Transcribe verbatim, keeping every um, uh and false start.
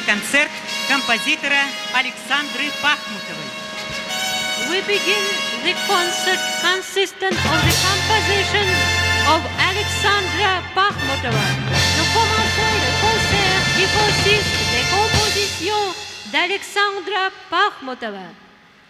концерт композитора Александры Пахмутовой. We begin the concert consistent of the composition of Alexandra Pakhmutova. Nous commençons le concert qui consiste des compositions d'Alexandra Pakhmutova.